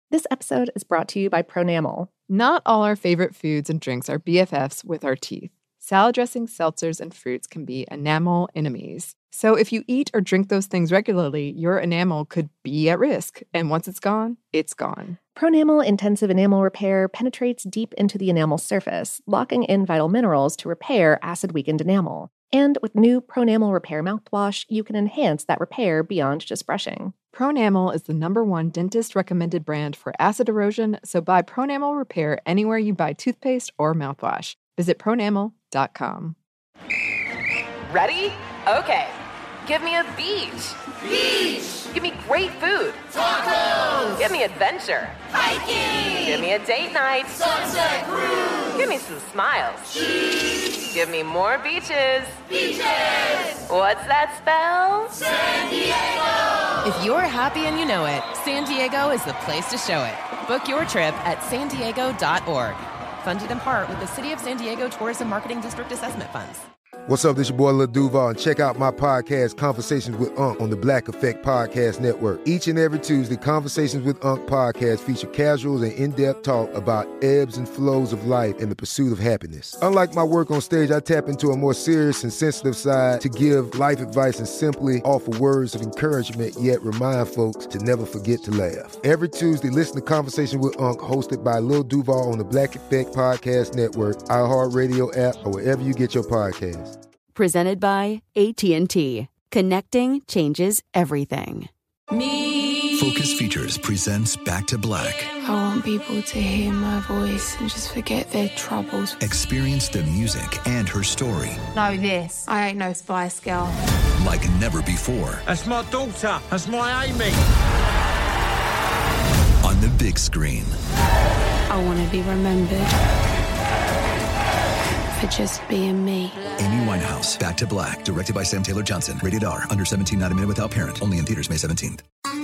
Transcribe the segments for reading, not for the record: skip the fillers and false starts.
This episode is brought to you by Pronamel. Not all our favorite foods and drinks are BFFs with our teeth. Salad dressings, seltzers, and fruits can be enamel enemies. So if you eat or drink those things regularly, your enamel could be at risk. And once it's gone, it's gone. Pronamel Intensive Enamel Repair penetrates deep into the enamel surface, locking in vital minerals to repair acid-weakened enamel. And with new Pronamel Repair mouthwash, you can enhance that repair beyond just brushing. Pronamel is the #1 dentist-recommended brand for acid erosion, so buy Pronamel Repair anywhere you buy toothpaste or mouthwash. Visit pronamel.com. Ready? Okay. Give me a beach. Beach! Give me great food. Tacos! Give me adventure. Hiking! Give me a date night. Sunset cruise! Give me some smiles. Cheese! Give me more beaches. Beaches! What's that spell? San Diego! If you're happy and you know it, San Diego is the place to show it. Book your trip at sandiego.org. Funded in part with the City of San Diego Tourism Marketing District Assessment Funds. What's up, this your boy Lil Duval, and check out my podcast, Conversations with Unc, on the Black Effect Podcast Network. Each and every Tuesday, Conversations with Unc podcast feature casuals and in-depth talk about ebbs and flows of life and the pursuit of happiness. Unlike my work on stage, I tap into a more serious and sensitive side to give life advice and simply offer words of encouragement, yet remind folks to never forget to laugh. Every Tuesday, listen to Conversation with Unc, hosted by Lil Duval on the Black Effect Podcast Network, iHeartRadio app, or wherever you get your podcasts. Presented by AT&T. Connecting changes everything. Focus Features presents Back to Black. I want people to hear my voice and just forget their troubles. Experience the music and her story. Know this. I ain't no Spice Girl. Like never before. That's my daughter. That's my Amy. On the big screen. I want to be remembered for just being me. Amy Winehouse, Back to Black, directed by Sam Taylor Johnson. Rated R, under 17, not a minute without parent. Only in theaters May 17th.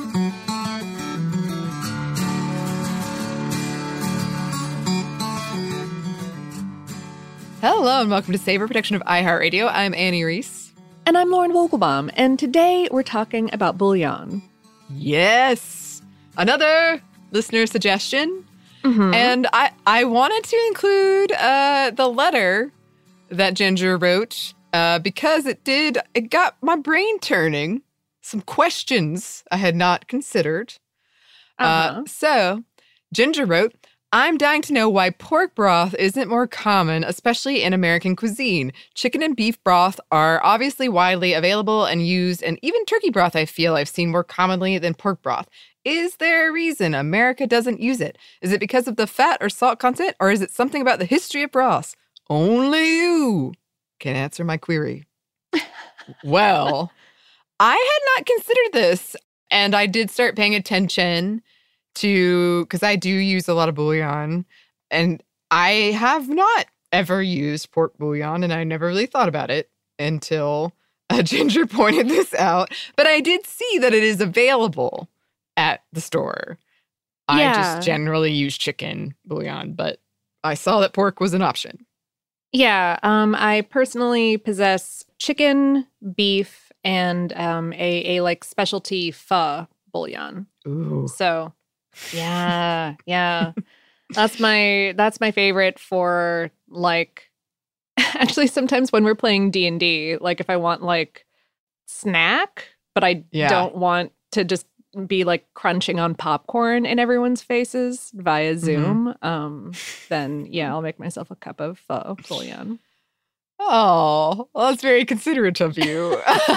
Hello and welcome to Savor, production of iHeartRadio. I'm Annie Reese. And I'm Lauren Vogelbaum, and today we're talking about bouillon. Yes! Another listener suggestion. Mm-hmm. And I wanted to include the letter that Ginger wrote because it got my brain turning. Some questions I had not considered. So Ginger wrote, I'm dying to know why pork broth isn't more common, especially in American cuisine. Chicken and beef broth are obviously widely available and used, and even turkey broth I feel I've seen more commonly than pork broth. Is there a reason America doesn't use it? Is it because of the fat or salt content, or is it something about the history of broths? Only you can answer my query. Well, I had not considered this, and I did start paying attention to, because I do use a lot of bouillon, and I have not ever used pork bouillon, and I never really thought about it until Ginger pointed this out. But I did see that it is available at the store. Yeah. I just generally use chicken bouillon, but I saw that pork was an option. Yeah, I personally possess chicken, beef, and a like specialty pho bouillon. Ooh. So, yeah. That's my favorite for like actually sometimes when we're playing D&D, like if I want like snack, but I don't want to just be like crunching on popcorn in everyone's faces via Zoom, then I'll make myself a cup of pho bouillon. Oh, well, that's very considerate of you.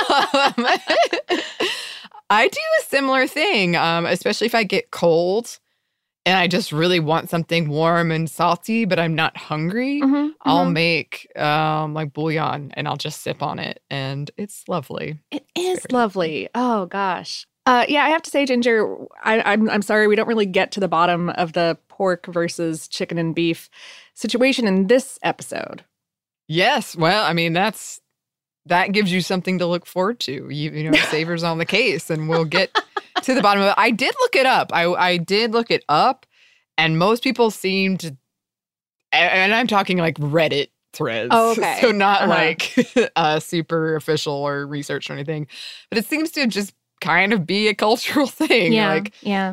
I do a similar thing, especially if I get cold and I just really want something warm and salty, but I'm not hungry. I'll make like bouillon and I'll just sip on it, and it's lovely. It is lovely. Oh gosh. I have to say, Ginger, I'm sorry we don't really get to the bottom of the pork versus chicken and beef situation in this episode. Yes, well, I mean that gives you something to look forward to. You know, Savor's on the case, and we'll get to the bottom of it. I did look it up. I did look it up, and most people seemed, and I'm talking like Reddit threads. Oh, okay. So not like super official or research or anything, but it seems to just kind of be a cultural thing. Yeah.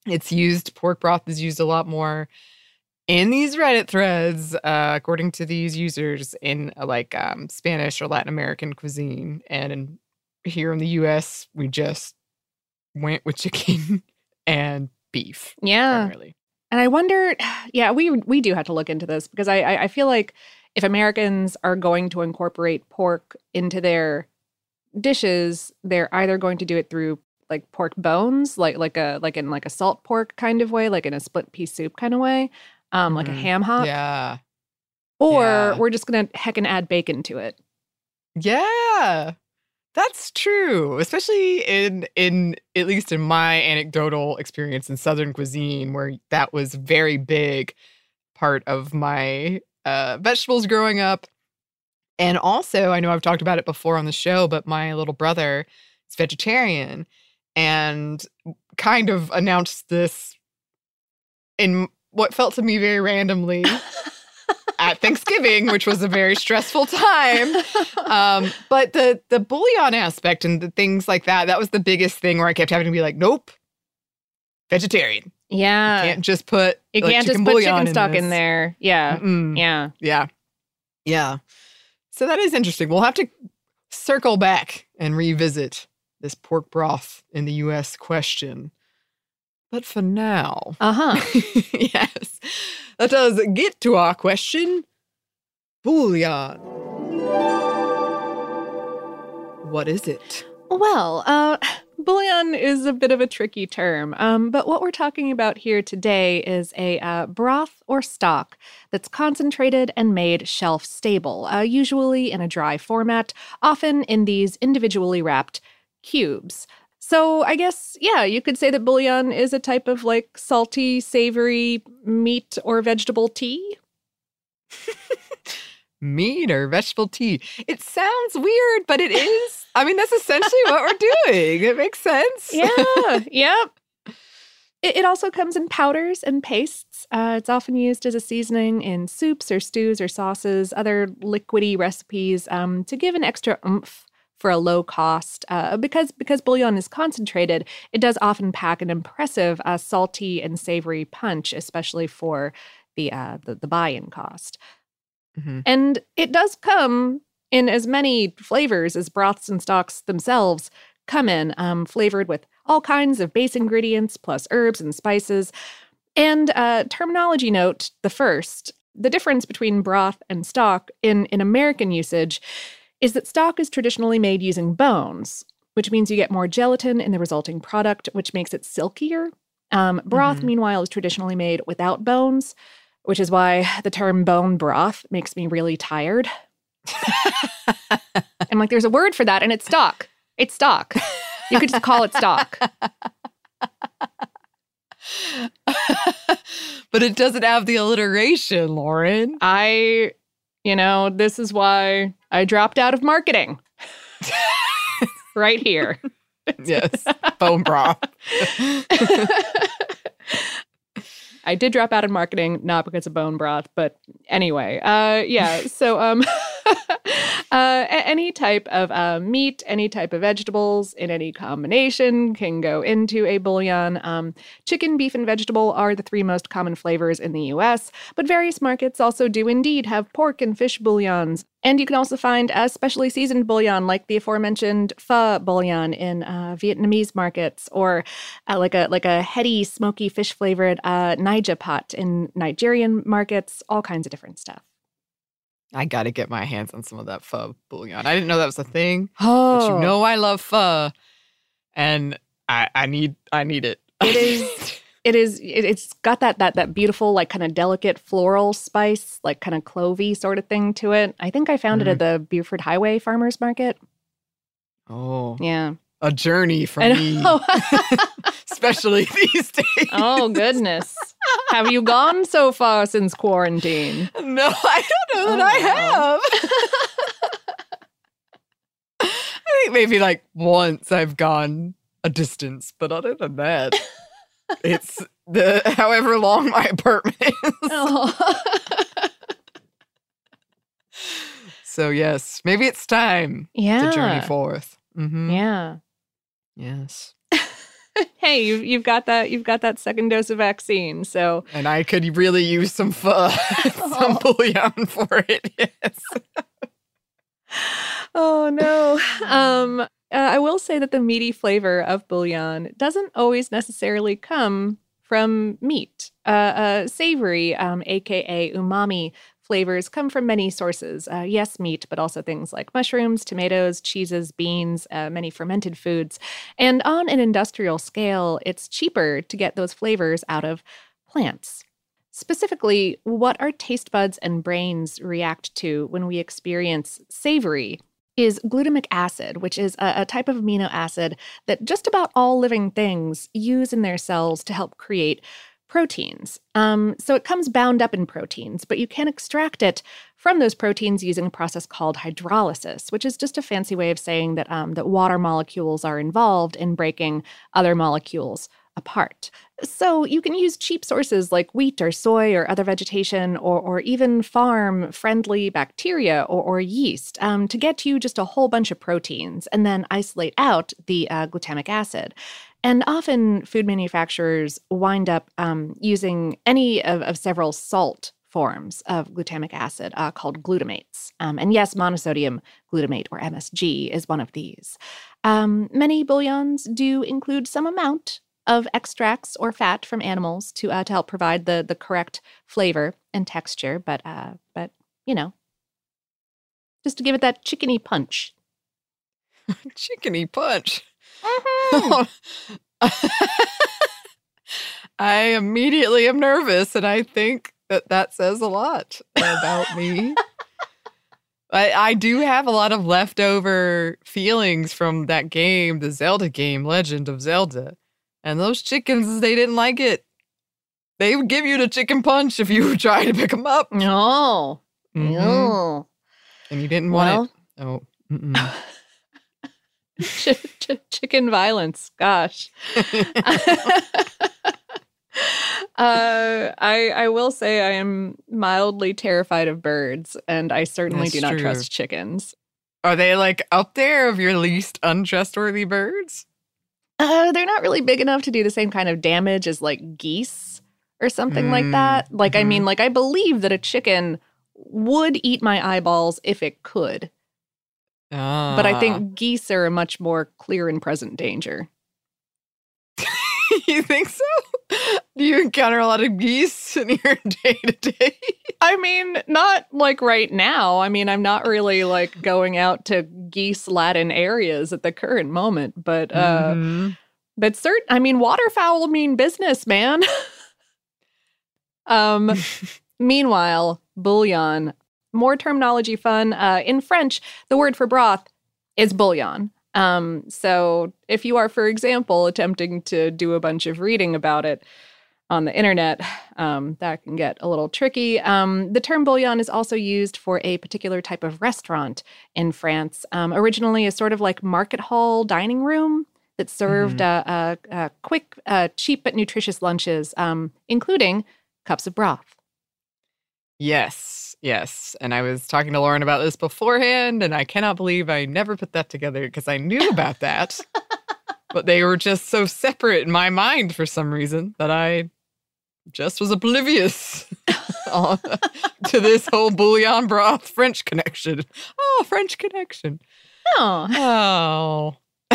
Pork broth is used a lot more in these Reddit threads, according to these users, in Spanish or Latin American cuisine. And here in the U.S., we just went with chicken and beef. Yeah. Primarily. And I wonder, we do have to look into this because I feel like if Americans are going to incorporate pork into their dishes, they're either going to do it through like pork bones, like in a salt pork kind of way, like in a split pea soup kind of way, like a ham hock. Yeah. Or we're just gonna heckin' add bacon to it. Yeah. That's true, especially in at least in my anecdotal experience in Southern cuisine, where that was a very big part of my vegetables growing up. And also, I know I've talked about it before on the show, but my little brother is vegetarian and kind of announced this in what felt to me very randomly at Thanksgiving, which was a very stressful time. But the bouillon aspect and the things like that was the biggest thing where I kept having to be like, nope, vegetarian. Yeah. You can't just put chicken stock in there. Yeah. Mm-mm. Yeah. So that is interesting. We'll have to circle back and revisit this pork broth in the U.S. question. But for now. Yes. That does get to our question. Bouillon. What is it? Well, bouillon is a bit of a tricky term, but what we're talking about here today is a broth or stock that's concentrated and made shelf-stable, usually in a dry format, often in these individually wrapped cubes. So I guess, you could say that bouillon is a type of like salty, savory meat or vegetable tea. Meat or vegetable tea. It sounds weird, but it is. I mean, that's essentially what we're doing. It makes sense. Yeah. Yep. It also comes in powders and pastes. It's often used as a seasoning in soups or stews or sauces, other liquidy recipes to give an extra oomph for a low cost. Because bouillon is concentrated, it does often pack an impressive salty and savory punch, especially for the buy-in cost. Mm-hmm. And it does come in as many flavors as broths and stocks themselves come in, flavored with all kinds of base ingredients, plus herbs and spices. And terminology note, the difference between broth and stock in American usage is that stock is traditionally made using bones, which means you get more gelatin in the resulting product, which makes it silkier. Broth, meanwhile, is traditionally made without bones, which is why the term bone broth makes me really tired. I'm like, there's a word for that, and it's stock. It's stock. You could just call it stock. But it doesn't have the alliteration, Lauren. This is why I dropped out of marketing. Right here. Yes, bone broth. I did drop out of marketing, not because of bone broth, but anyway. So any type of meat, any type of vegetables in any combination can go into a bouillon. Chicken, beef, and vegetable are the three most common flavors in the U.S., but various markets also do indeed have pork and fish bouillons. And you can also find a specially seasoned bouillon like the aforementioned pho bouillon in Vietnamese markets, or like a heady, smoky, fish-flavored Naija pot in Nigerian markets, all kinds of different stuff. I got to get my hands on some of that pho bouillon. I didn't know that was a thing. Oh. But you know I love pho, and I need it. It's got that beautiful, like, kind of delicate floral spice, like kind of clovey sort of thing to it. I think I found it at the Buford Highway Farmers Market. Oh. Yeah. A journey for me. Especially these days. Oh, goodness. Have you gone so far since quarantine? No, I don't know that I have. I think maybe like once I've gone a distance, but other than that, it's however long my apartment is. Oh. So yes, maybe it's time to journey forth. Mm-hmm. Yeah. Yes. Hey, you've got that second dose of vaccine. So, and I could really use some some bouillon for it. Yes. Oh no. I will say that the meaty flavor of bouillon doesn't always necessarily come from meat. Savory, aka umami, flavors come from many sources. Yes, meat, but also things like mushrooms, tomatoes, cheeses, beans, many fermented foods. And on an industrial scale, it's cheaper to get those flavors out of plants. Specifically, what our taste buds and brains react to when we experience savory is glutamic acid, which is a type of amino acid that just about all living things use in their cells to help create proteins. So it comes bound up in proteins, but you can extract it from those proteins using a process called hydrolysis, which is just a fancy way of saying that that water molecules are involved in breaking other molecules apart. So you can use cheap sources like wheat or soy or other vegetation or even farm-friendly bacteria or yeast to get you just a whole bunch of proteins and then isolate out the glutamic acid. And often food manufacturers wind up using any of several salt forms of glutamic acid called glutamates. And yes, monosodium glutamate, or MSG, is one of these. Many bouillons do include some amount of extracts or fat from animals to help provide the correct flavor and texture, but you know, just to give it that chickeny punch. Chickeny punch. Mm-hmm. I immediately am nervous, and I think that says a lot about me. I do have a lot of leftover feelings from that game, the Zelda game, Legend of Zelda. And those chickens, they didn't like it. They would give you the chicken punch if you try to pick them up. No. Mm-hmm. No. And you didn't want it. Oh. Chicken violence. Gosh. I will say I am mildly terrified of birds, and I certainly do not trust chickens. Are they like up there of your least untrustworthy birds? They're not really big enough to do the same kind of damage as like geese or something like that. Like, I mean, like I believe that a chicken would eat my eyeballs if it could. But I think geese are a much more clear and present danger. You think so? Do you encounter a lot of geese in your day-to-day? I mean, not like right now. I mean, I'm not really like going out to geese-laden areas at the current moment, but I mean, waterfowl mean business, man. Meanwhile, bouillon, more terminology fun. In French, the word for broth is bouillon. So if you are, for example, attempting to do a bunch of reading about it on the internet, that can get a little tricky. The term bouillon is also used for a particular type of restaurant in France, originally a sort of like market hall dining room that served quick, cheap but nutritious lunches, including cups of broth. Yes. And I was talking to Lauren about this beforehand, and I cannot believe I never put that together because I knew about that. But they were just so separate in my mind for some reason that I just was oblivious to this whole bouillon broth French connection. Oh, French connection. Oh.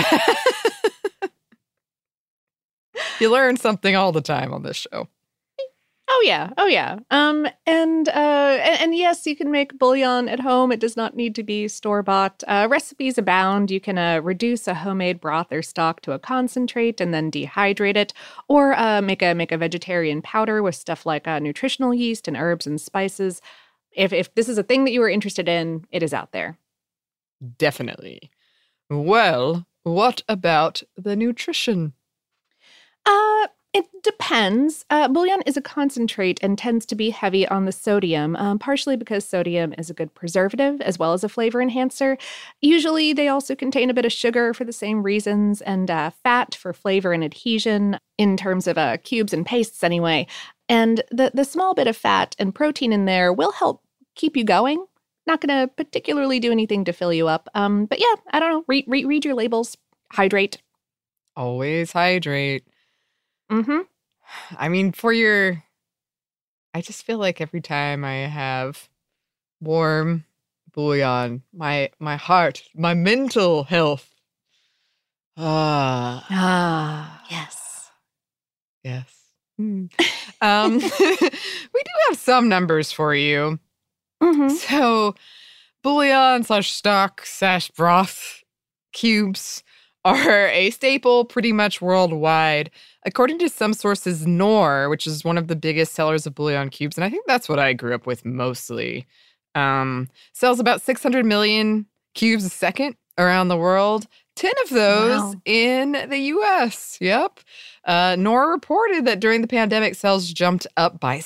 You learn something all the time on this show. Oh yeah. And yes, you can make bouillon at home. It does not need to be store-bought. Recipes abound. You can reduce a homemade broth or stock to a concentrate and then dehydrate it, or make a vegetarian powder with stuff like nutritional yeast and herbs and spices. If this is a thing that you are interested in, it is out there. Definitely. Well, what about the nutrition? It depends. Bouillon is a concentrate and tends to be heavy on the sodium, partially because sodium is a good preservative as well as a flavor enhancer. Usually, they also contain a bit of sugar for the same reasons, and fat for flavor and adhesion in terms of cubes and pastes anyway. And the small bit of fat and protein in there will help keep you going. Not going to particularly do anything to fill you up. But yeah, I don't know. Read your labels. Hydrate. Always hydrate. Mm-hmm. I mean, I just feel like every time I have warm bouillon, my heart, my mental health. Yes. Yes. We do have some numbers for you. Mm-hmm. So, bouillon/stock/broth cubes are a staple pretty much worldwide. According to some sources, Knorr, which is one of the biggest sellers of bouillon cubes, and I think that's what I grew up with mostly, sells about 600 million cubes a second around the world. 10 of those in the U.S. Yep. Knorr reported that during the pandemic, sales jumped up by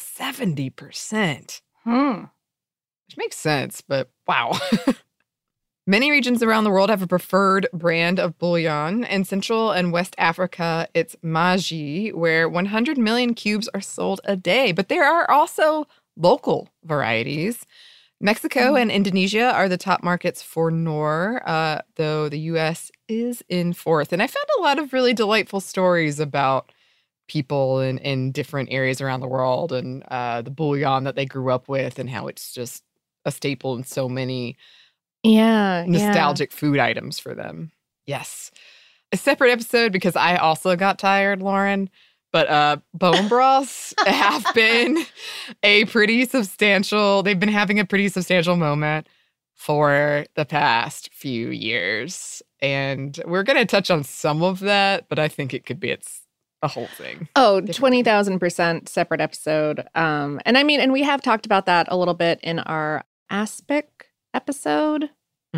70%. Which makes sense, but wow. Many regions around the world have a preferred brand of bouillon. In Central and West Africa, it's Maggi, where 100 million cubes are sold a day. But there are also local varieties. Mexico and Indonesia are the top markets for Knorr, though the U.S. is in fourth. And I found a lot of really delightful stories about people in different areas around the world and the bouillon that they grew up with and how it's just a staple in so many nostalgic food items for them. Yes. A separate episode because I also got tired, Lauren. But bone broths have been they've been having a pretty substantial moment for the past few years. And we're going to touch on some of that, but I think it could be a whole thing. Oh, 20,000% separate episode. And we have talked about that a little bit in our aspic episode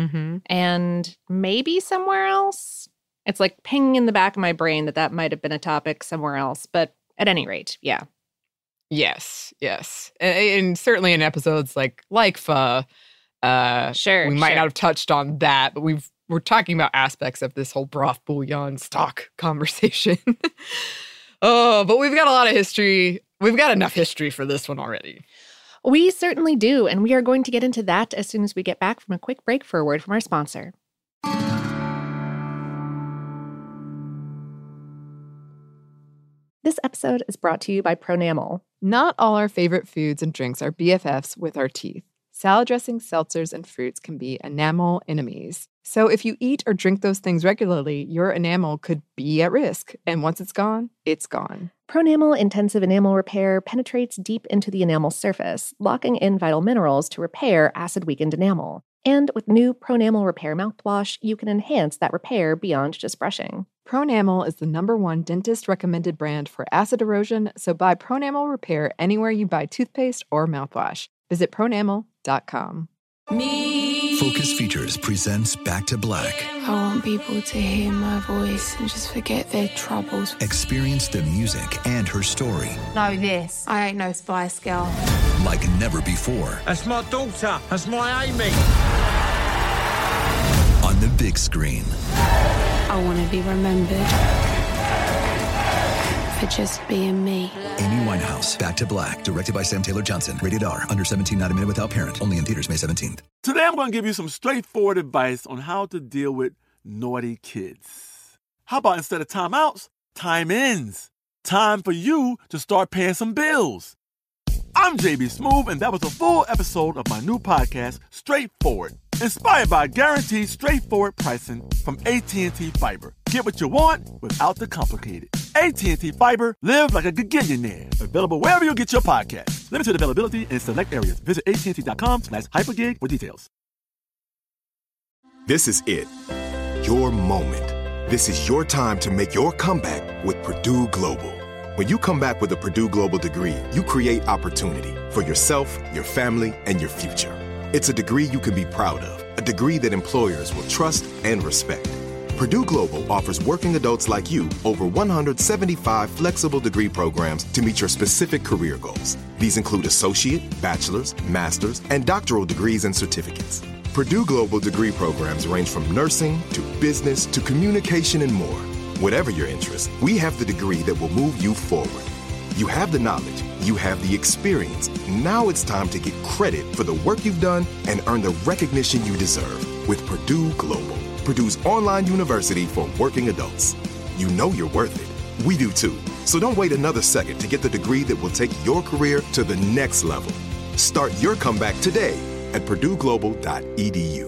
and maybe somewhere else. It's like pinging in the back of my brain that might have been a topic somewhere else. But at any rate, yeah. Yes. And certainly in episodes like pho, we might not have touched on that, but we're talking about aspects of this whole broth bouillon stock conversation. But we've got a lot of history. We've got enough history for this one already. We certainly do. And we are going to get into that as soon as we get back from a quick break for a word from our sponsor. This episode is brought to you by Pronamel. Not all our favorite foods and drinks are BFFs with our teeth. Salad dressings, seltzers, and fruits can be enamel enemies. So if you eat or drink those things regularly, your enamel could be at risk. And once it's gone, it's gone. Pronamel Intensive Enamel Repair penetrates deep into the enamel surface, locking in vital minerals to repair acid-weakened enamel. And with new Pronamel Repair mouthwash, you can enhance that repair beyond just brushing. Pronamel is the #1 dentist-recommended brand for acid erosion, so buy Pronamel Repair anywhere you buy toothpaste or mouthwash. Visit pronamel.com. Focus Features presents Back to Black. I want people to hear my voice and just forget their troubles. Experience the music and her story. Know this, I ain't no Spice Girl. Like never before. That's my daughter. That's my Amy. On the big screen. I want to be remembered for just being me. Amy Winehouse, Back to Black, directed by Sam Taylor Johnson. Rated R, under 17, not a minute without parent. Only in theaters May 17th. Today I'm going to give you some straightforward advice on how to deal with naughty kids. How about instead of timeouts, time-ins? Time for you to start paying some bills. I'm JB Smoove, and that was a full episode of my new podcast, Straightforward. Inspired by guaranteed straightforward pricing from AT&T Fiber. Get what you want without the complicated. AT&T Fiber, live like a gigillionaire. Available wherever you get your podcast. Limited availability in select areas. Visit AT&T.com/hypergig for details. This is it. Your moment. This is your time to make your comeback with Purdue Global. When you come back with a Purdue Global degree, you create opportunity for yourself, your family, and your future. It's a degree you can be proud of, a degree that employers will trust and respect. Purdue Global offers working adults like you over 175 flexible degree programs to meet your specific career goals. These include associate, bachelor's, master's, and doctoral degrees and certificates. Purdue Global degree programs range from nursing to business to communication and more. Whatever your interest, we have the degree that will move you forward. You have the knowledge, you have the experience. Now it's time to get credit for the work you've done and earn the recognition you deserve with Purdue Global, Purdue's online university for working adults. you know you're worth it. We do too. So don't wait another second to get the degree that will take your career to the next level. Start your comeback today at PurdueGlobal.edu.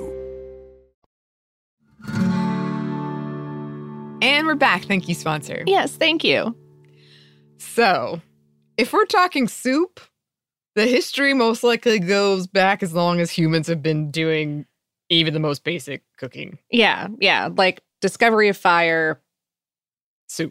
And we're back. Thank you, sponsor. Yes, thank you. So, if we're talking soup, the history most likely goes back as long as humans have been doing even the most basic cooking. Yeah, like discovery of fire, soup.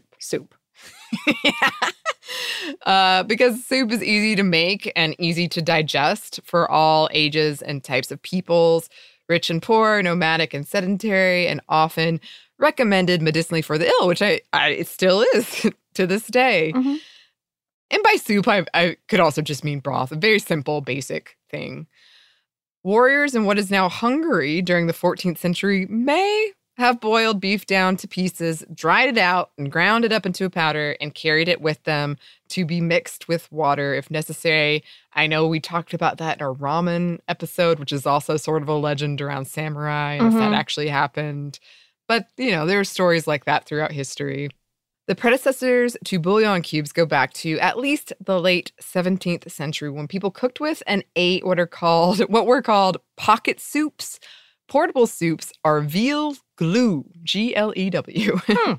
Because soup is easy to make and easy to digest for all ages and types of peoples, rich and poor, nomadic and sedentary, and often recommended medicinally for the ill, which it still is to this day. Mm-hmm. And by soup, I could also just mean broth, a very simple, basic thing. Warriors in what is now Hungary during the 14th century may have boiled beef down to pieces, dried it out, and ground it up into a powder, and carried it with them to be mixed with water if necessary. I know we talked about that in our ramen episode, which is also sort of a legend around samurai, and if that actually happened. But, there are stories like that throughout history. The predecessors to bouillon cubes go back to at least the late 17th century when people cooked with and ate what were called pocket soups. Portable soups are veal glue, G-L-E-W.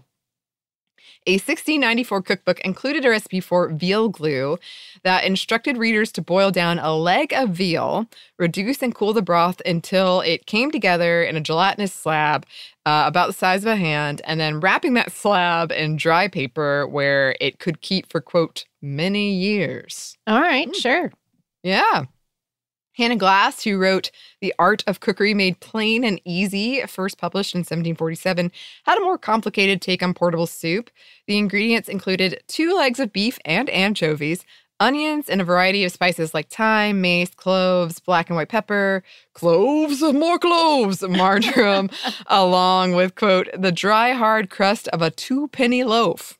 A 1694 cookbook included a recipe for veal glue that instructed readers to boil down a leg of veal, reduce and cool the broth until it came together in a gelatinous slab about the size of a hand, and then wrapping that slab in dry paper where it could keep for, quote, many years. All right, sure. Yeah. Hannah Glass, who wrote The Art of Cookery Made Plain and Easy, first published in 1747, had a more complicated take on portable soup. The ingredients included 2 legs of beef and anchovies, onions, and a variety of spices like thyme, mace, cloves, black and white pepper, more cloves, marjoram, along with, quote, the dry, hard crust of a 2-penny loaf.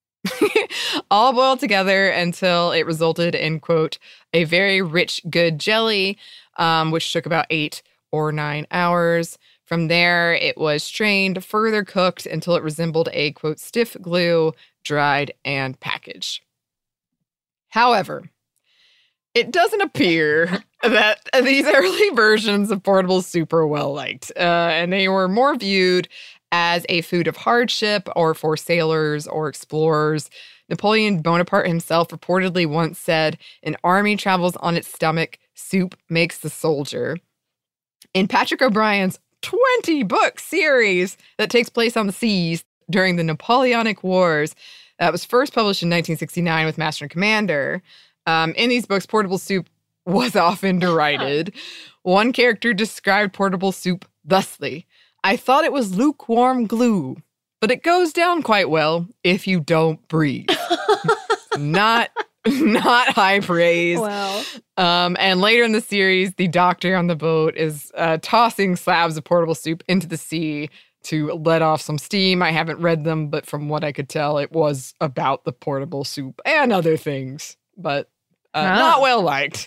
All boiled together until it resulted in, quote, a very rich, good jelly, which took about 8 or 9 hours. From there, it was strained, further cooked until it resembled a, quote, stiff glue, dried, and packaged. However, it doesn't appear that these early versions of portable soup are well liked, and they were more viewed as a food of hardship or for sailors or explorers. Napoleon Bonaparte himself reportedly once said, an army travels on its stomach, soup makes the soldier. In Patrick O'Brien's 20-book series that takes place on the seas during the Napoleonic Wars, that was first published in 1969 with Master and Commander. In these books, portable soup was often derided. One character described portable soup thusly: I thought it was lukewarm glue, but it goes down quite well if you don't breathe. Not high praise. Wow. And later in the series, the doctor on the boat is tossing slabs of portable soup into the sea to let off some steam. I haven't read them, but from what I could tell, it was about the portable soup and other things, but not well liked.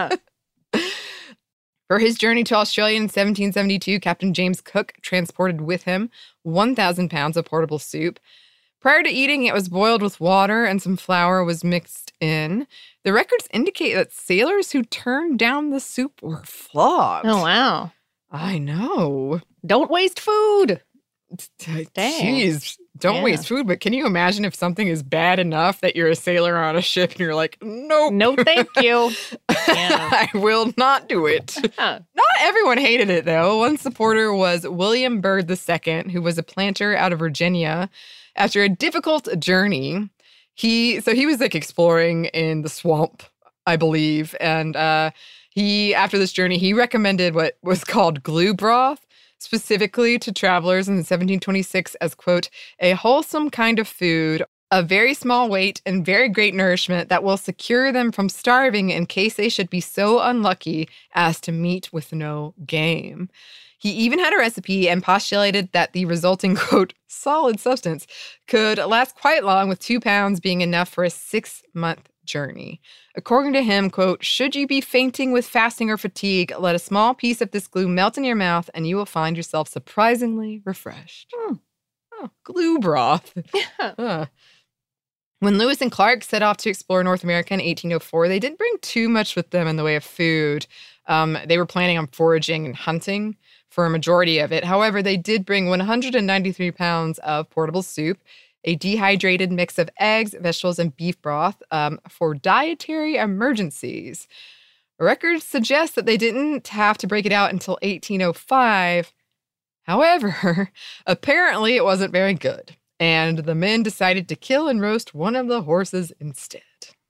For his journey to Australia in 1772, Captain James Cook transported with him 1,000 pounds of portable soup. Prior to eating, it was boiled with water and some flour was mixed in. The records indicate that sailors who turned down the soup were flogged. Oh, wow. I know. Don't waste food. Jeez, don't waste food. But can you imagine if something is bad enough that you're a sailor on a ship and you're like, nope. No, thank you. I will not do it. Not everyone hated it, though. One supporter was William Byrd II, who was a planter out of Virginia. After a difficult journey, he was like exploring in the swamp, I believe. And after this journey, he recommended what was called glue broth, specifically to travelers in 1726 as, quote, a wholesome kind of food of very small weight and very great nourishment that will secure them from starving in case they should be so unlucky as to meet with no game. He even had a recipe and postulated that the resulting, quote, solid substance could last quite long, with 2 pounds being enough for a 6-month journey. According to him, quote, should you be fainting with fasting or fatigue, let a small piece of this glue melt in your mouth and you will find yourself surprisingly refreshed. Oh, glue broth. Yeah. When Lewis and Clark set off to explore North America in 1804, they didn't bring too much with them in the way of food. They were planning on foraging and hunting for a majority of it. However, they did bring 193 pounds of portable soup, a dehydrated mix of eggs, vegetables, and beef broth for dietary emergencies. Records suggest that they didn't have to break it out until 1805. However, apparently it wasn't very good, and the men decided to kill and roast one of the horses instead.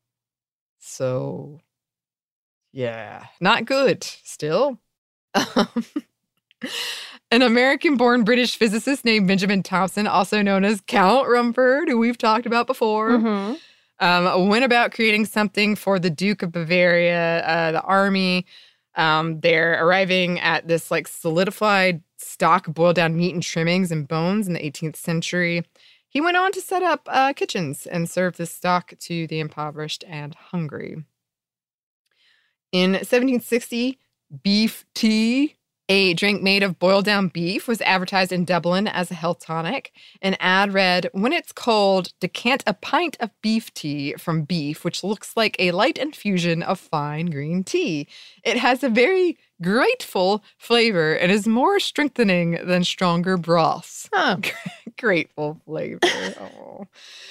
So, yeah, not good still. An American-born British physicist named Benjamin Thompson, also known as Count Rumford, who we've talked about before, went about creating something for the Duke of Bavaria, the army. They're arriving at this like solidified stock, boiled down meat and trimmings and bones in the 18th century. He went on to set up kitchens and serve this stock to the impoverished and hungry. In 1760, beef tea, a drink made of boiled down beef, was advertised in Dublin as a health tonic. An ad read, "When it's cold, decant a pint of beef tea from beef, which looks like a light infusion of fine green tea. It has a very grateful flavor and is more strengthening than stronger broths." Huh. Grateful flavor. Oh.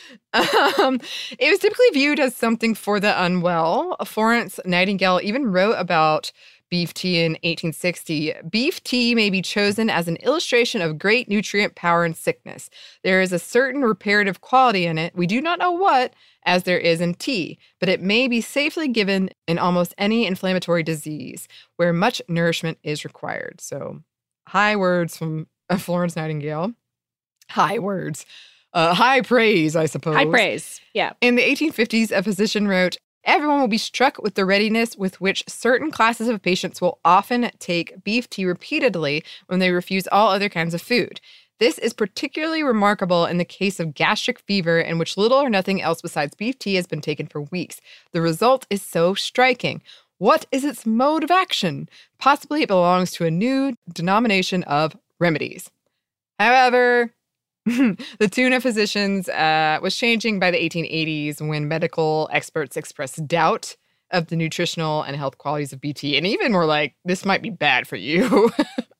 It was typically viewed as something for the unwell. Florence Nightingale even wrote about beef tea in 1860. Beef tea may be chosen as an illustration of great nutrient power in sickness. There is a certain reparative quality in it. We do not know what, as there is in tea, but it may be safely given in almost any inflammatory disease where much nourishment is required. So, high words from Florence Nightingale. High words. High praise, I suppose. High praise, yeah. In the 1850s, a physician wrote, "Everyone will be struck with the readiness with which certain classes of patients will often take beef tea repeatedly when they refuse all other kinds of food. This is particularly remarkable in the case of gastric fever, in which little or nothing else besides beef tea has been taken for weeks. The result is so striking. What is its mode of action? Possibly it belongs to a new denomination of remedies." However, the tune of physicians was changing by the 1880s when medical experts expressed doubt of the nutritional and health qualities of beef tea, and even were like, this might be bad for you.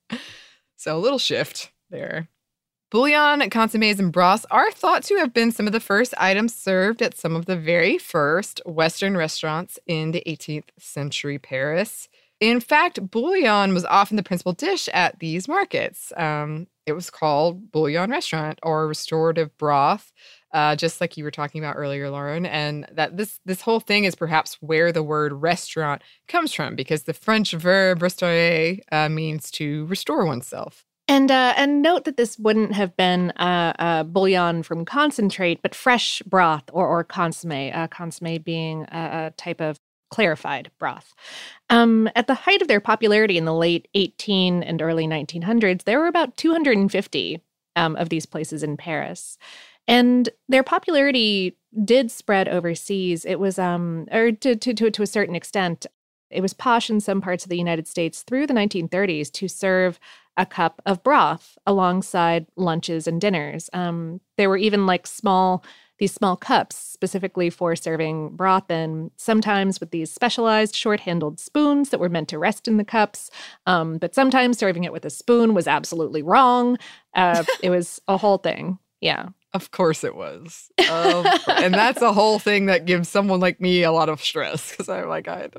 So a little shift there. Bouillon, consommes, and broths are thought to have been some of the first items served at some of the very first Western restaurants in the 18th century Paris. In fact, bouillon was often the principal dish at these markets. It was called bouillon restaurant or restorative broth, just like you were talking about earlier, Lauren. And that this whole thing is perhaps where the word restaurant comes from, because the French verb restaurer means to restore oneself. And note that this wouldn't have been bouillon from concentrate, but fresh broth or consommé, consommé being a type of clarified broth. At the height of their popularity in the late 18 and early 1900s, there were about 250 of these places in Paris. And their popularity did spread overseas. It was, or to a certain extent, it was posh in some parts of the United States through the 1930s to serve a cup of broth alongside lunches and dinners. There were even like these small cups specifically for serving broth in, sometimes with these specialized short-handled spoons that were meant to rest in the cups. But sometimes serving it with a spoon was absolutely wrong. It was a whole thing. Yeah. Of course it was. And that's a whole thing that gives someone like me a lot of stress, because I'm like, I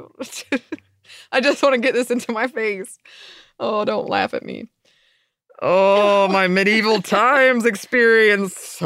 just want to get this into my face. Oh, don't laugh at me. Oh, my medieval times experience.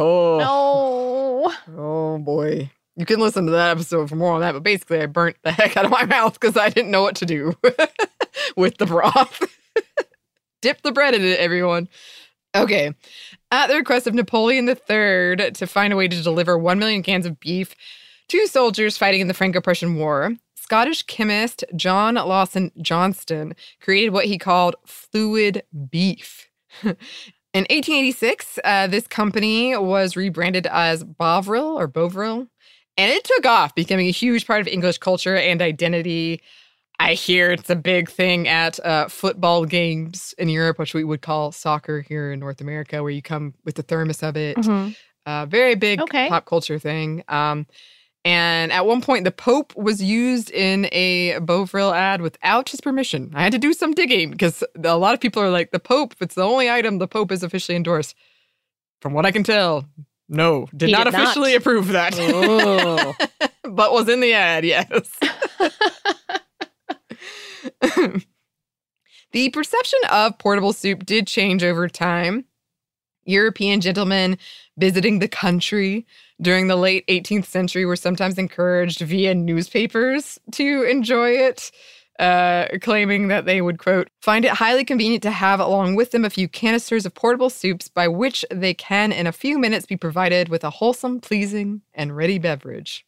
Oh boy. You can listen to that episode for more on that, but basically I burnt the heck out of my mouth because I didn't know what to do with the broth. Dip the bread in it, everyone. Okay. At the request of Napoleon III to find a way to deliver 1 million cans of beef to soldiers fighting in the Franco-Prussian War, Scottish chemist John Lawson Johnston created what he called fluid beef. In 1886, this company was rebranded as Bovril, and it took off, becoming a huge part of English culture and identity. I hear it's a big thing at football games in Europe, which we would call soccer here in North America, where you come with the thermos of it. Very big pop culture thing. And at one point, the Pope was used in a Bovril ad without his permission. I had to do some digging because a lot of people are like, the Pope, it's the only item the Pope is officially endorsed. From what I can tell, no, did not officially approve that. Oh. But was in the ad, yes. The perception of portable soup did change over time. European gentlemen visiting the country during the late 18th century were sometimes encouraged via newspapers to enjoy it, claiming that they would, quote, find it highly convenient to have along with them a few canisters of portable soups by which they can in a few minutes be provided with a wholesome, pleasing, and ready beverage.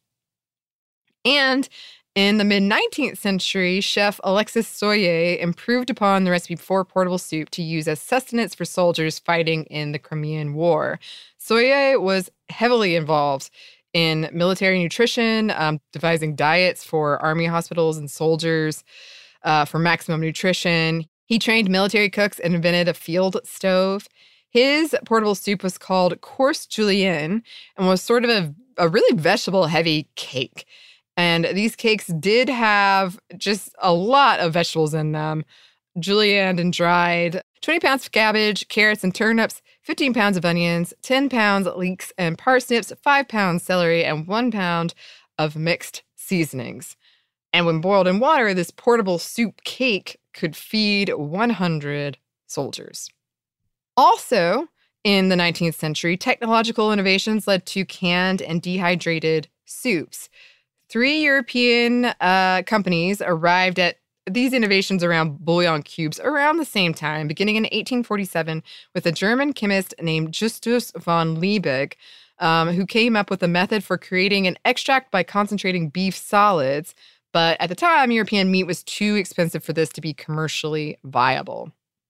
And in the mid-19th century, chef Alexis Soyer improved upon the recipe for portable soup to use as sustenance for soldiers fighting in the Crimean War. Soyer was heavily involved in military nutrition, devising diets for army hospitals and soldiers for maximum nutrition. He trained military cooks and invented a field stove. His portable soup was called course julienne and was sort of a really vegetable-heavy cake. And these cakes did have just a lot of vegetables in them. Julienne and dried 20 pounds of cabbage, carrots and turnips, 15 pounds of onions, 10 pounds leeks and parsnips, 5 pounds celery, and 1 pound of mixed seasonings. And when boiled in water, this portable soup cake could feed 100 soldiers. Also, in the 19th century, technological innovations led to canned and dehydrated soups. 3 European companies arrived at these innovations around bouillon cubes around the same time, beginning in 1847 with a German chemist named Justus von Liebig, who came up with a method for creating an extract by concentrating beef solids. But at the time, European meat was too expensive for this to be commercially viable.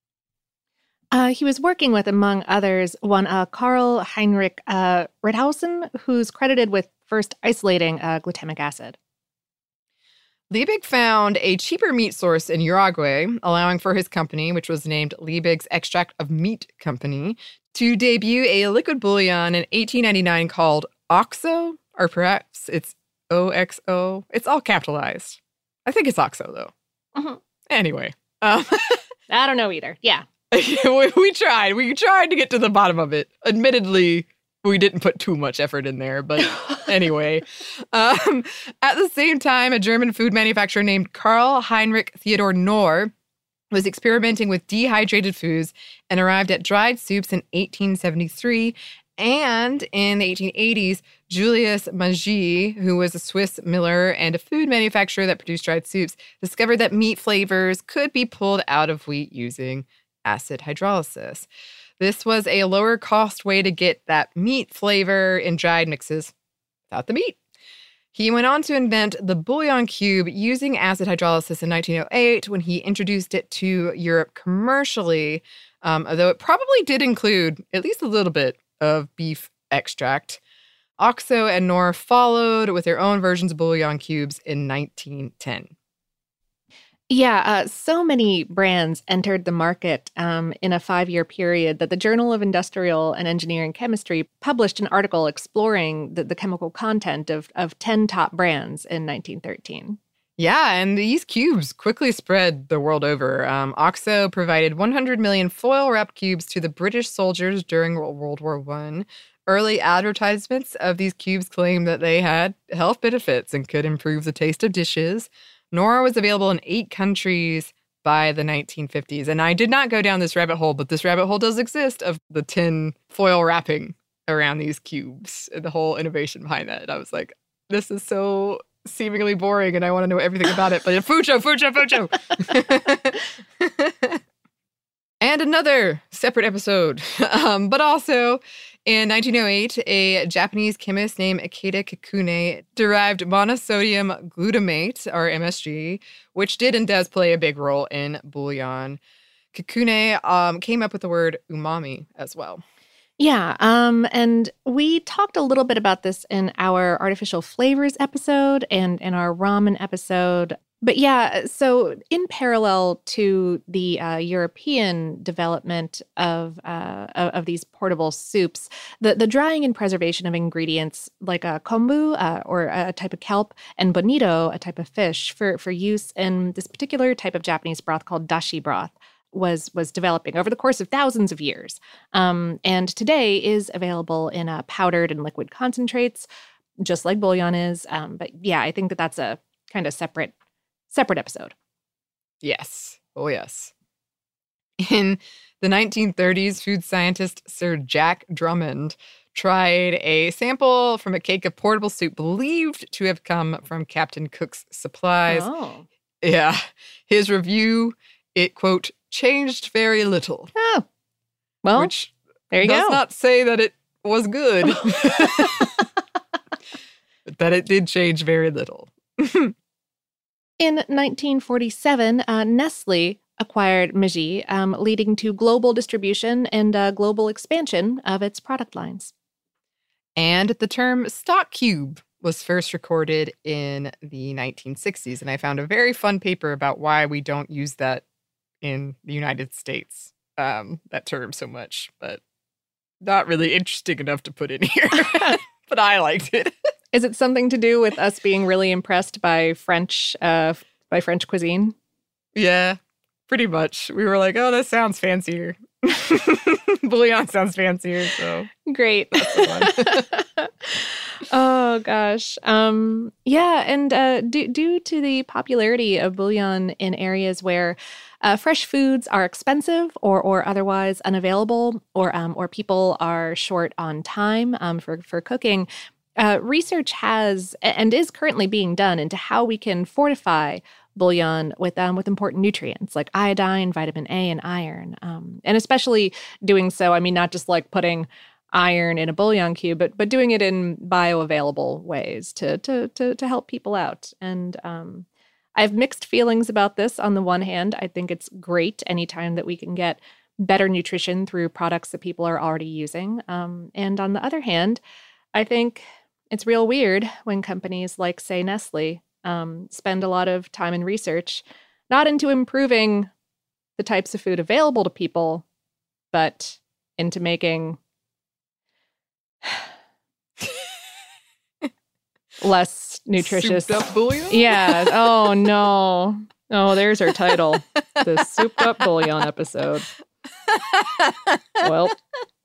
He was working with, among others, one Karl Heinrich Ritthausen, who's credited with first isolating glutamic acid. Liebig found a cheaper meat source in Uruguay, allowing for his company, which was named Liebig's Extract of Meat Company, to debut a liquid bouillon in 1899 called OXO, or perhaps it's OXO. It's all capitalized. I think it's OXO, though. Mm-hmm. Anyway. I don't know either. Yeah. We tried. We tried to get to the bottom of it. Admittedly, we didn't put too much effort in there, but anyway. At the same time, a German food manufacturer named Karl Heinrich Theodor Knorr was experimenting with dehydrated foods and arrived at dried soups in 1873. And in the 1880s, Julius Maggi, who was a Swiss miller and a food manufacturer that produced dried soups, discovered that meat flavors could be pulled out of wheat using acid hydrolysis. This was a lower cost way to get that meat flavor in dried mixes without the meat. He went on to invent the bouillon cube using acid hydrolysis in 1908 when he introduced it to Europe commercially, although it probably did include at least a little bit of beef extract. OXO and Knorr followed with their own versions of bouillon cubes in 1910. Yeah, so many brands entered the market in a 5-year period that the Journal of Industrial and Engineering Chemistry published an article exploring the chemical content of 10 top brands in 1913. Yeah, and these cubes quickly spread the world over. OXO provided 100 million foil-wrapped cubes to the British soldiers during World War I. Early advertisements of these cubes claimed that they had health benefits and could improve the taste of dishes. Knorr was available in 8 countries by the 1950s. And I did not go down this rabbit hole, but this rabbit hole does exist of the tin foil wrapping around these cubes, the whole innovation behind that. And I was like, this is so seemingly boring and I want to know everything about it. But Fucho. And another separate episode. But also, in 1908, a Japanese chemist named Ikeda Kikune derived monosodium glutamate, or MSG, which did and does play a big role in bouillon. Kikune came up with the word umami as well. Yeah, and we talked a little bit about this in our artificial flavors episode and in our ramen episode. But yeah, so in parallel to the European development of these portable soups, the drying and preservation of ingredients like kombu, or a type of kelp, and bonito, a type of fish, for use in this particular type of Japanese broth called dashi broth, was developing over the course of thousands of years, and today is available in powdered and liquid concentrates, just like bouillon is. But yeah, I think that's a kind of separate episode. Yes. Oh, yes. In the 1930s, food scientist Sir Jack Drummond tried a sample from a cake of portable soup believed to have come from Captain Cook's supplies. Oh. Yeah. His review, it, quote, changed very little. Oh. Well, which there you does go. not say that it was good, but that it did change very little. In 1947, Nestle acquired Meiji, leading to global distribution and global expansion of its product lines. And the term stock cube was first recorded in the 1960s. And I found a very fun paper about why we don't use that in the United States, that term so much, but not really interesting enough to put in here. But I liked it. Is it something to do with us being really impressed by French cuisine? Yeah, pretty much. We were like, oh, this sounds fancier. Bouillon sounds fancier, so great. That's the one. Oh gosh. Yeah, and due to the popularity of bouillon in areas where fresh foods are expensive or otherwise unavailable, or people are short on time for cooking, research has and is currently being done into how we can fortify bouillon with important nutrients like iodine, vitamin A, and iron. And especially doing so, I mean, not just like putting iron in a bouillon cube, but doing it in bioavailable ways to help people out. And I have mixed feelings about this. On the one hand, I think it's great anytime that we can get better nutrition through products that people are already using. And on the other hand, I think it's real weird when companies like, say, Nestle, spend a lot of time and research, not into improving the types of food available to people, but into making less nutritious. Souped up bouillon? Yeah. Oh, no. Oh, there's our title. The Souped Up Bouillon episode. Well.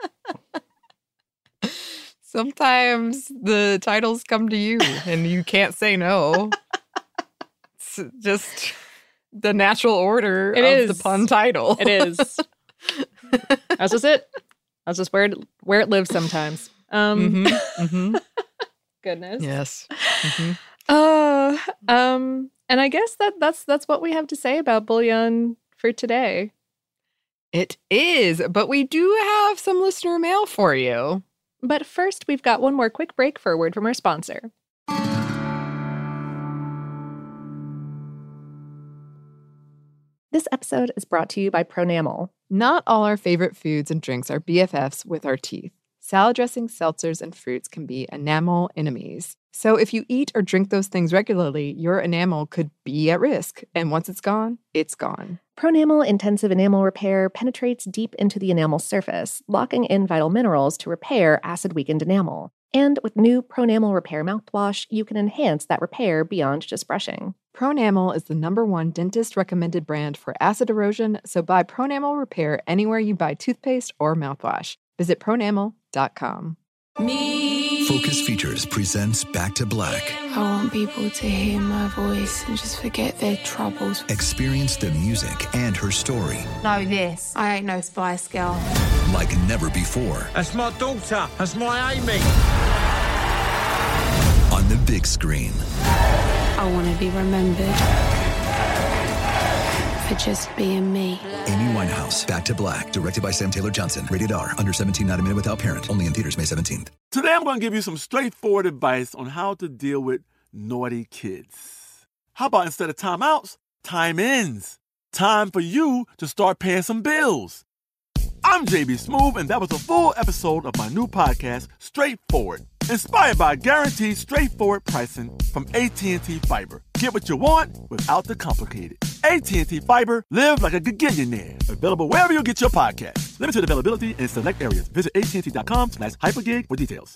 Sometimes the titles come to you and you can't say no. It's just the natural order of the pun title. It is. That's just it. That's just where it lives sometimes. Goodness. Yes. And I guess that's what we have to say about bouillon for today. It is, but we do have some listener mail for you. But first, we've got one more quick break for a word from our sponsor. This episode is brought to you by Pronamel. Not all our favorite foods and drinks are BFFs with our teeth. Salad dressings, seltzers, and fruits can be enamel enemies. So if you eat or drink those things regularly, your enamel could be at risk. And once it's gone, it's gone. Pronamel Intensive Enamel Repair penetrates deep into the enamel surface, locking in vital minerals to repair acid-weakened enamel. And with new Pronamel Repair mouthwash, you can enhance that repair beyond just brushing. Pronamel is the #1 dentist-recommended brand for acid erosion, so buy Pronamel Repair anywhere you buy toothpaste or mouthwash. Visit pronamel.com. Focus Features presents Back to Black. I want people to hear my voice and just forget their troubles. Experience the music and her story Know this, I ain't no Spice Girl. like never before. That's my daughter. That's my Amy. On the big screen. I want to be remembered for just being me. Amy Winehouse, Back to Black, directed by Sam Taylor Johnson. Rated R, under 17, not admitted without parent. Only in theaters May 17th. Today I'm going to give you some straightforward advice on how to deal with naughty kids. How about instead of timeouts, time-ins? Time for you to start paying some bills. I'm JB Smoove, and that was a full episode of my new podcast, Straightforward, inspired by guaranteed straightforward pricing from AT&T Fiber. Get what you want without the complicated. AT&T Fiber, live like a gigillionaire. Available wherever you get your podcast. Limited availability in select areas. Visit AT&T.com/hypergig for details.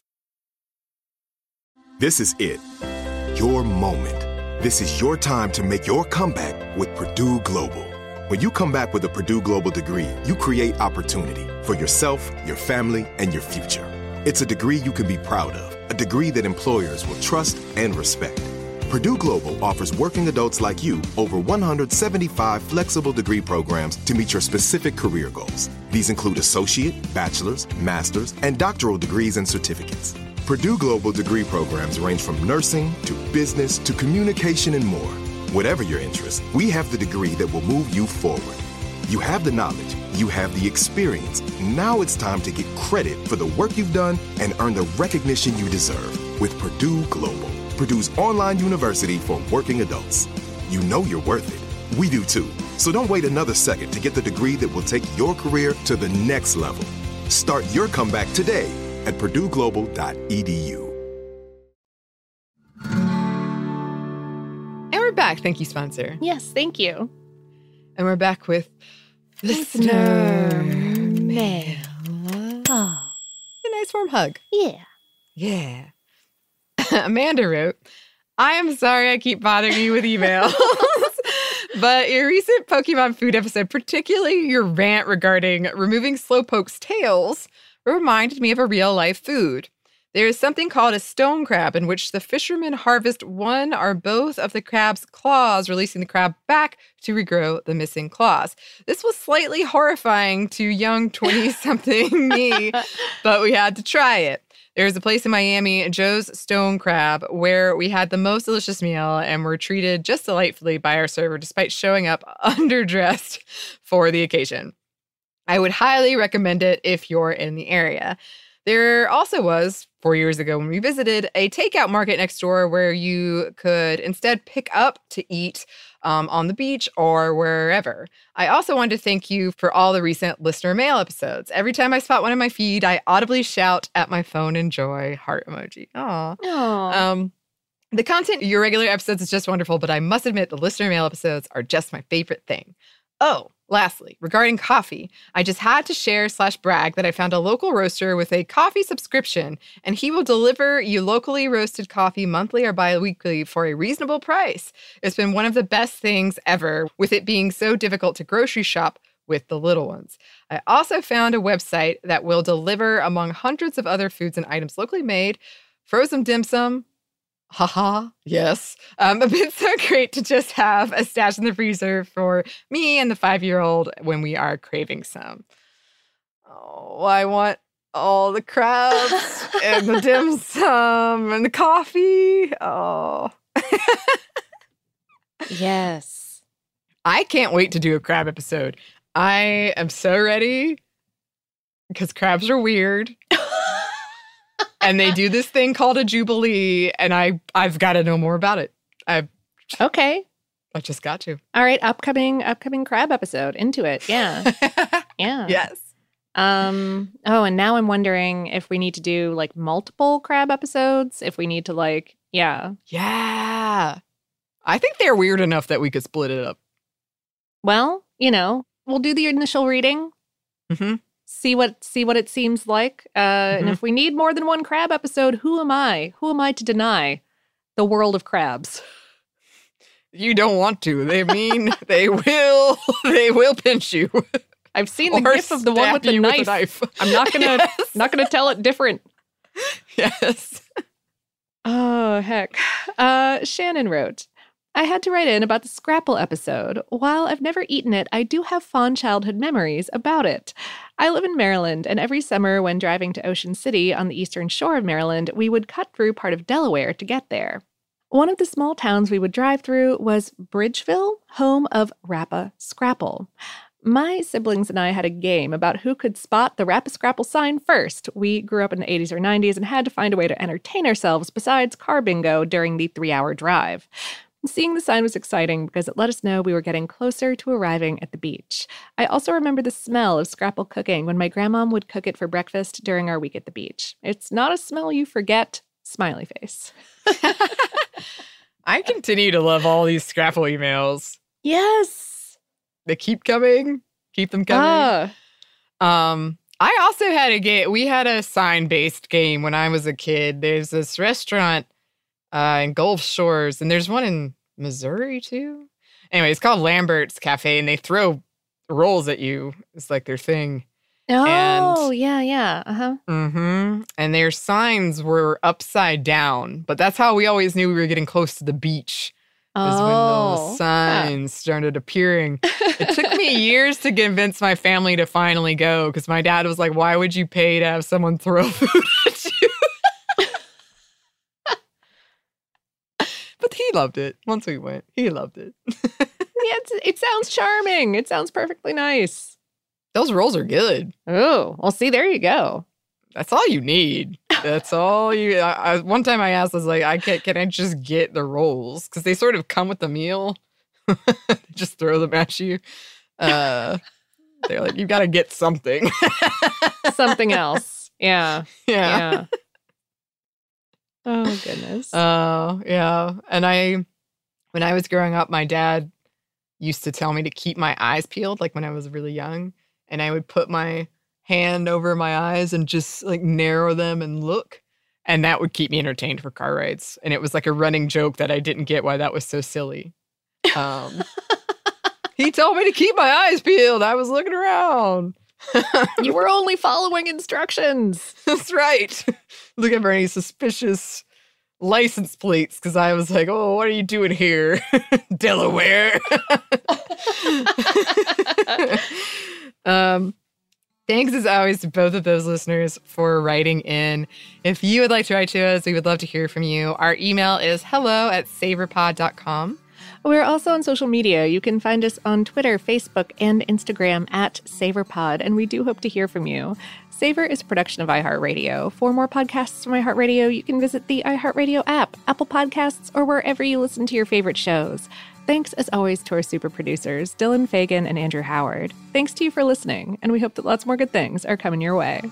This is it. Your moment. This is your time to make your comeback with Purdue Global. When you come back with a Purdue Global degree, you create opportunity for yourself, your family, and your future. It's a degree you can be proud of, a degree that employers will trust and respect. Purdue Global offers working adults like you over 175 flexible degree programs to meet your specific career goals. These include associate, bachelor's, master's, and doctoral degrees and certificates. Purdue Global degree programs range from nursing to business to communication and more. Whatever your interest, we have the degree that will move you forward. You have the knowledge, you have the experience. Now it's time to get credit for the work you've done and earn the recognition you deserve with Purdue Global, Purdue's online university for working adults. You know you're worth it. We do too. So don't wait another second to get the degree that will take your career to the next level. Start your comeback today at purdueglobal.edu. And we're back. Thank you, sponsor. Yes, thank you. And we're back with Listener Mail. Oh. A nice warm hug. Yeah. Yeah. Amanda wrote, I am sorry I keep bothering you with emails, but your recent Pokemon food episode, particularly your rant regarding removing Slowpoke's tails, reminded me of a real-life food. There is something called a stone crab in which the fishermen harvest one or both of the crab's claws, releasing the crab back to regrow the missing claws. This was slightly horrifying to young 20-something me, but we had to try it. There's a place in Miami, Joe's Stone Crab, where we had the most delicious meal and were treated just delightfully by our server despite showing up underdressed for the occasion. I would highly recommend it if you're in the area. There also was, 4 years ago when we visited, a takeout market next door where you could instead pick up to eat on the beach or wherever. I also wanted to thank you for all the recent listener mail episodes. Every time I spot one in my feed, I audibly shout at my phone in joy, heart emoji. Aww. The content of your regular episodes is just wonderful, but I must admit the listener mail episodes are just my favorite thing. Oh, lastly, regarding coffee, I just had to share/brag that I found a local roaster with a coffee subscription, and he will deliver you locally roasted coffee monthly or bi-weekly for a reasonable price. It's been one of the best things ever, with it being so difficult to grocery shop with the little ones. I also found a website that will deliver, among hundreds of other foods and items locally made, frozen dim sum. Haha, yes. It's so great to just have a stash in the freezer for me and the 5-year-old when we are craving some. Oh, I want all the crabs and the dim sum and the coffee. Oh. Yes. I can't wait to do a crab episode. I am so ready because crabs are weird. And they do this thing called a jubilee, and I've got to know more about it. Okay. I just got to. All right, upcoming crab episode. Into it. Yeah. Yeah. Yes. And now I'm wondering if we need to do like multiple crab episodes, if we need to like, yeah. Yeah. I think they're weird enough that we could split it up. Well, we'll do the initial reading. Mm-hmm. See what it seems like. And if we need more than one crab episode, who am I? Who am I to deny the world of crabs? You don't want to. They will pinch you. I've seen the gif of the one with the knife. I'm not gonna tell it different. Yes. Oh, heck. Shannon wrote, I had to write in about the Scrapple episode. While I've never eaten it, I do have fond childhood memories about it. I live in Maryland, and every summer when driving to Ocean City on the eastern shore of Maryland, we would cut through part of Delaware to get there. One of the small towns we would drive through was Bridgeville, home of Rappa Scrapple. My siblings and I had a game about who could spot the Rappa Scrapple sign first. We grew up in the 80s or 90s and had to find a way to entertain ourselves besides car bingo during the 3-hour drive. Seeing the sign was exciting because it let us know we were getting closer to arriving at the beach. I also remember the smell of Scrapple cooking when my grandmom would cook it for breakfast during our week at the beach. It's not a smell you forget, smiley face. I continue to love all these Scrapple emails. Yes. They keep coming. Keep them coming. I also had we had a sign-based game when I was a kid. There's this restaurant in Gulf Shores, and there's one in Missouri, too. Anyway, it's called Lambert's Cafe, and they throw rolls at you. It's like their thing. Oh, yeah. Uh-huh. Mm-hmm. And their signs were upside down, but that's how we always knew we were getting close to the beach. Is when those signs started appearing. It took me years to convince my family to finally go, because my dad was like, why would you pay to have someone throw food at you? But he loved it. Once we went, he loved it. Yeah, it sounds charming. It sounds perfectly nice. Those rolls are good. Oh, well, see, there you go. That's all you need. That's all you... one time I asked, I was like, can I just get the rolls? Because they sort of come with the meal. Just throw them at you. They're like, you got to get something. Something else. Yeah. Oh, goodness. Yeah. And when I was growing up, my dad used to tell me to keep my eyes peeled, like when I was really young. And I would put my hand over my eyes and just like narrow them and look. And that would keep me entertained for car rides. And it was like a running joke that I didn't get why that was so silly. He told me to keep my eyes peeled. I was looking around. You were only following instructions. That's right. Looking for any suspicious license plates, because I was like, oh, what are you doing here? Delaware. Thanks as always to both of those listeners for writing in. If you would like to write to us, we would love to hear from you. Our email is hello@savorpod.com. We're also on social media. You can find us on Twitter, Facebook, and Instagram @SavorPod, and we do hope to hear from you. Savor is a production of iHeartRadio. For more podcasts from iHeartRadio, you can visit the iHeartRadio app, Apple Podcasts, or wherever you listen to your favorite shows. Thanks, as always, to our super producers, Dylan Fagan and Andrew Howard. Thanks to you for listening, and we hope that lots more good things are coming your way.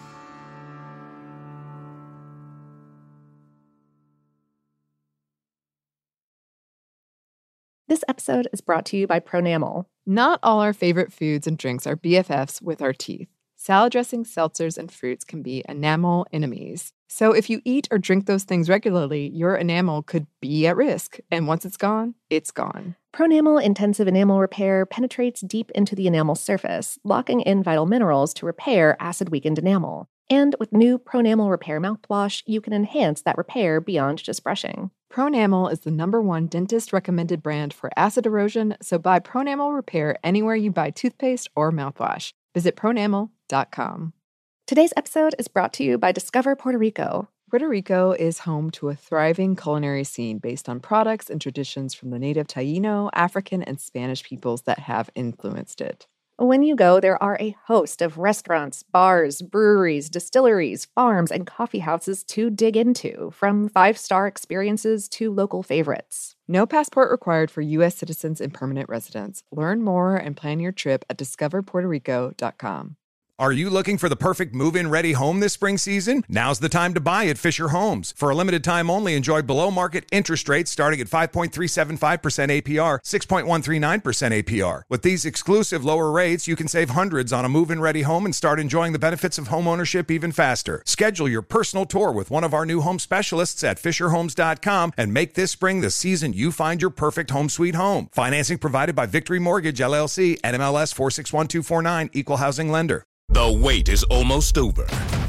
This episode is brought to you by Pronamel. Not all our favorite foods and drinks are BFFs with our teeth. Salad dressings, seltzers, and fruits can be enamel enemies. So if you eat or drink those things regularly, your enamel could be at risk. And once it's gone, it's gone. Pronamel Intensive Enamel Repair penetrates deep into the enamel surface, locking in vital minerals to repair acid-weakened enamel. And with new Pronamel Repair mouthwash, you can enhance that repair beyond just brushing. Pronamel is the #1 dentist-recommended brand for acid erosion, so buy Pronamel Repair anywhere you buy toothpaste or mouthwash. Visit pronamel.com. Today's episode is brought to you by Discover Puerto Rico. Puerto Rico is home to a thriving culinary scene based on products and traditions from the native Taíno, African, and Spanish peoples that have influenced it. When you go, there are a host of restaurants, bars, breweries, distilleries, farms, and coffee houses to dig into, from 5-star experiences to local favorites. No passport required for U.S. citizens and permanent residents. Learn more and plan your trip at discoverpuertorico.com. Are you looking for the perfect move-in ready home this spring season? Now's the time to buy at Fisher Homes. For a limited time only, enjoy below-market interest rates starting at 5.375% APR, 6.139% APR. With these exclusive lower rates, you can save hundreds on a move-in ready home and start enjoying the benefits of homeownership even faster. Schedule your personal tour with one of our new home specialists at FisherHomes.com and make this spring the season you find your perfect home sweet home. Financing provided by Victory Mortgage, LLC, NMLS 461249, Equal Housing Lender. The wait is almost over.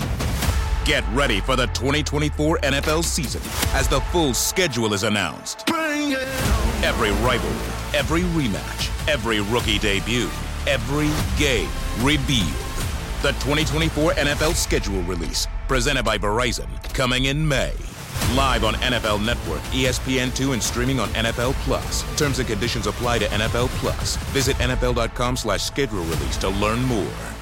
Get ready for the 2024 NFL season as the full schedule is announced. Every rivalry, every rematch, every rookie debut, every game revealed. The 2024 NFL schedule release, presented by Verizon, coming in May. Live on NFL Network, ESPN2, and streaming on NFL Plus. Terms and conditions apply to NFL Plus. Visit NFL.com/schedule release to learn more.